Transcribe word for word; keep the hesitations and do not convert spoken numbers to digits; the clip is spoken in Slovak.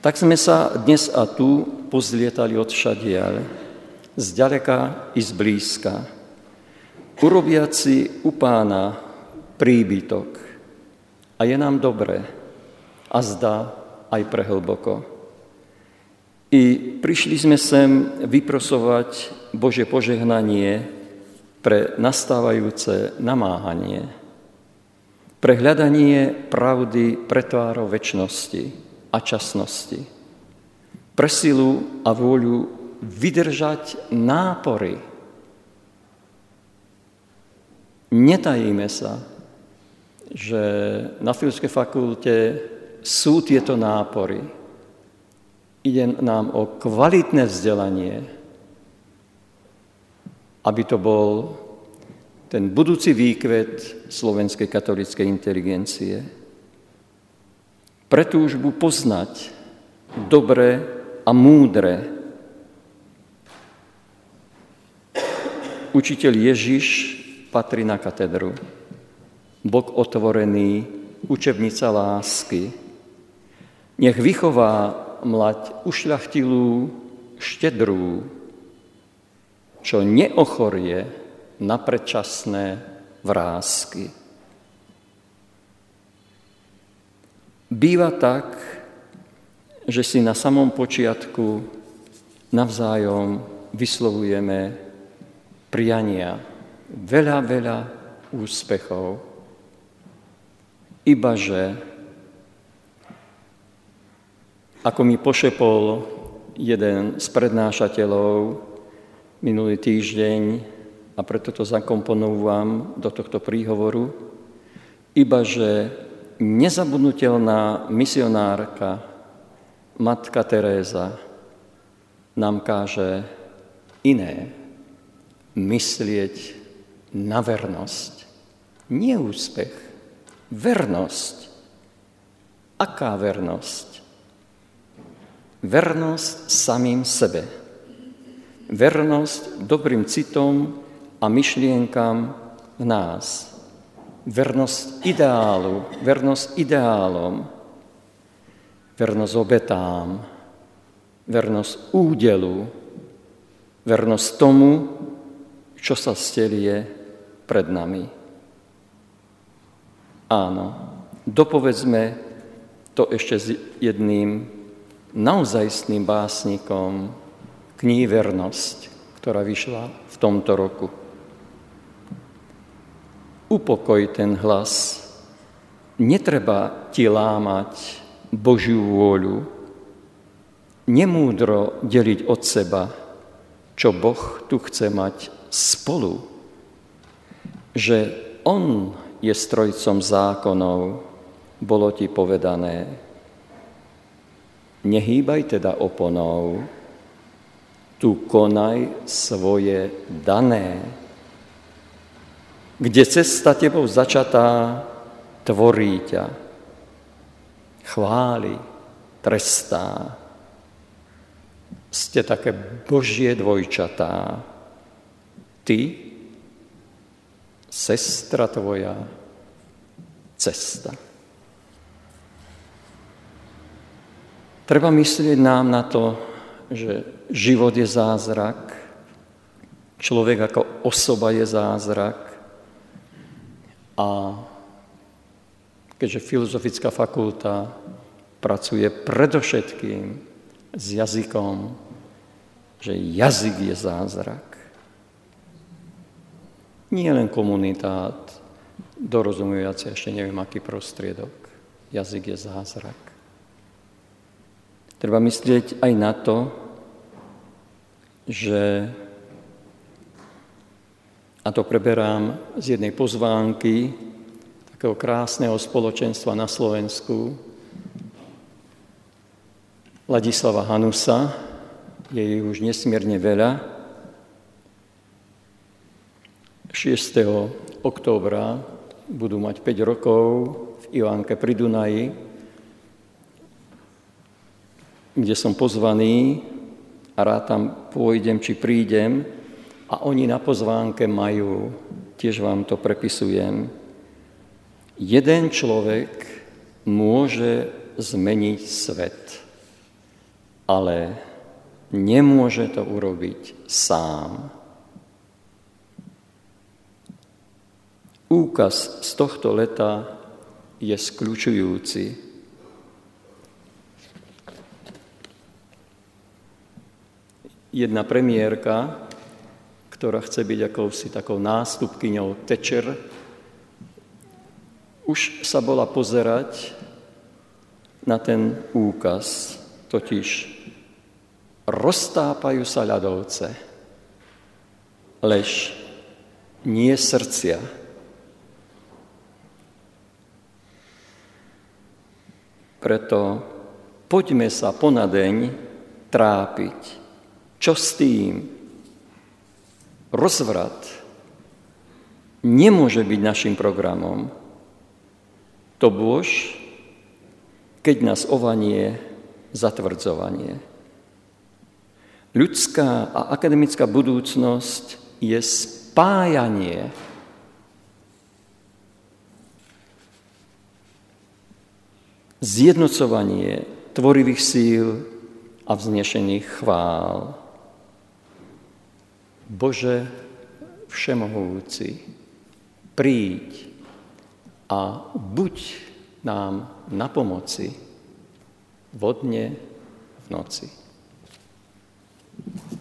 Tak sme sa dnes a tu pozlietali odšadiaľ, zďaleka i zblízka, urobiaci u Pána príbytok. A je nám dobre, a zdá aj prehlboko. I prišli sme sem vyprosovať Božie požehnanie pre nastávajúce namáhanie, pre hľadanie pravdy pre tvárou večnosti a časnosti, pre silu a vôľu vydržať nápory. Netajíme sa, že na Filozofickej fakulte sú tieto nápory. Ide nám o kvalitné vzdelanie, aby to bol ten budúci výkvet slovenskej katolíckej inteligencie. Pre túžbu poznať dobre a múdre. Učiteľ Ježiš patrí na katedru. Bok otvorený, učebnica lásky. Nech vychová mlať ušľachtilú, štedrú, čo neochorie na predčasné vrásky. Býva tak, že si na samom počiatku navzájom vyslovujeme priania, veľa, veľa úspechov, ibaže, ako mi pošepol jeden z prednášateľov minulý týždeň, a preto to zakomponujem do tohto príhovoru, ibaže nezabudnutelná misionárka Matka Teréza nám káže iné, myslieť na vernosť. Nie úspech, vernosť. Aká vernosť? Vernosť samým sebe. Vernosť dobrým citom a myšlienkam v nás. Vernosť ideálu, vernosť ideálom, vernosť obetám, vernosť údelu, vernosť tomu, čo sa stelie pred nami. Áno, dopovedzme to ešte s jedným naozajstným básnikom knihy Vernosť, ktorá vyšla v tomto roku. Upokoj ten hlas, netreba ti lámať Božiu vôľu, nemúdro deliť od seba, čo Boh tu chce mať spolu, že On je strojcom zákonov, bolo ti povedané. Nehýbaj teda oponou, tu konaj svoje dané. Kde cesta tebou začatá, tvorí ťa, chváli, trestá. Ste také Božie dvojčatá. Ty, sestra tvoja, cesta. Treba myslieť nám na to, že život je zázrak, človek ako osoba je zázrak a keďže Filozofická fakulta pracuje predovšetkým s jazykom, že jazyk je zázrak. Nie len komunitát, dorozumievací ešte neviem aký prostriedok. Jazyk je zázrak. Treba myslieť aj na to, že, a to preberám z jednej pozvánky takého krásneho spoločenstva na Slovensku, Ladislava Hanusa, je jej už nesmierne veľa. šiesteho októbra budú mať päť rokov v Ivánke pri Dunaji, kde som pozvaný a rád tam pôjdem, či prídem. A oni na pozvánke majú, tiež vám to prepisujem, jeden človek môže zmeniť svet. ale nemôže to urobiť sám. Úkaz z tohto leta je skľučujúci. Jedna premiérka, ktorá chce byť akousi takou nástupkyňou Thatcher, už sa bola pozerať na ten úkaz, totiž roztápajú sa ľadovce, lež nie srdcia. Preto poďme sa ponadeň trápiť. Čo s tým? Rozvrat nemôže byť našim programom. To bôž, keď nás ovanie zatvrdzovanie. Ľudská a akademická budúcnosť je spájanie. Zjednocovanie tvorivých síl a vznešených chvál. Bože všemohúci, príď a buď nám na pomoci vo dne, v noci.